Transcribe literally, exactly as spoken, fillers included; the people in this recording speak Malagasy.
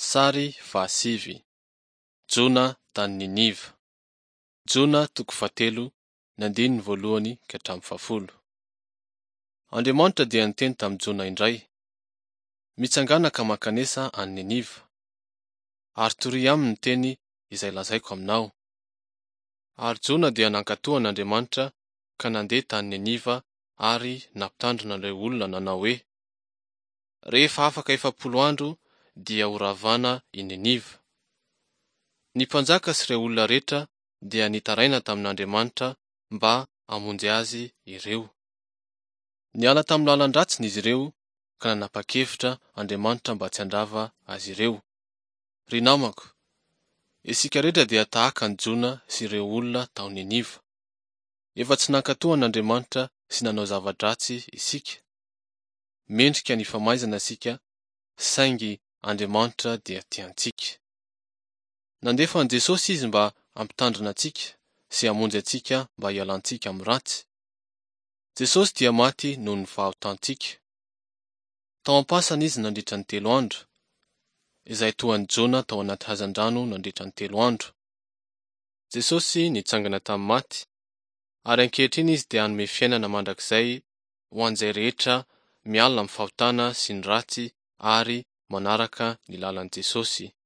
Sary fahasivy. Jona tany Niniva. Jona toko fahatelo ny andininy voalohany ka hatramin'ny fahafolo. Andriamanitra dia niteny tamin'i Jona indray, mitsangana ka mankanesa any Niniva, ary tory aminy ny teny izay lazaiko aminao. Ary Jona dia nankatoa an'Andriamanitra ka nandeha tany Niniva ary nampitandrina ilay olona nanao hoe, rehefa afaka efapolo andro dia ho ravana i Niniva. Ny mpanjaka sy ireo olona rehetra dia nitaraina tamin'Andriamanitra mba hamonjy azy ireo. Niala tamin'ny lalan-dratsiny izy ireo ka nanapa-kevitra Andriamanitra mba tsy handrava azy ireo. Ry namako, isika rehetra dia tahaka ny Jona sy ireo olona tao Niniva. Efa tsy nankatoa an'Andriamanitra sy nanao zava-dratsy isika. Mendrika ny famaizana isika, saingy Andriamanitra dia tiantsika. Nandefa an Jesosy izy mba hampitandrina antsika sy hamonjy antsika mba hialantsika amin'ny ratsy. Jesosy dia maty noho ny fahaotantsika. Tao am-pasana izy nandritra ny telo andro, izay toa ny Jona tao anaty hazan-drano nandritra ny telo andro. Jesosy nitsangana tamin'ny maty, ary ankehitriny izy dia hanome fiainana mandrakizay ho an'izay rehetra miala amin'ny fahotana sy ny ratsy ary manaraka ny lalan'i Jesosy.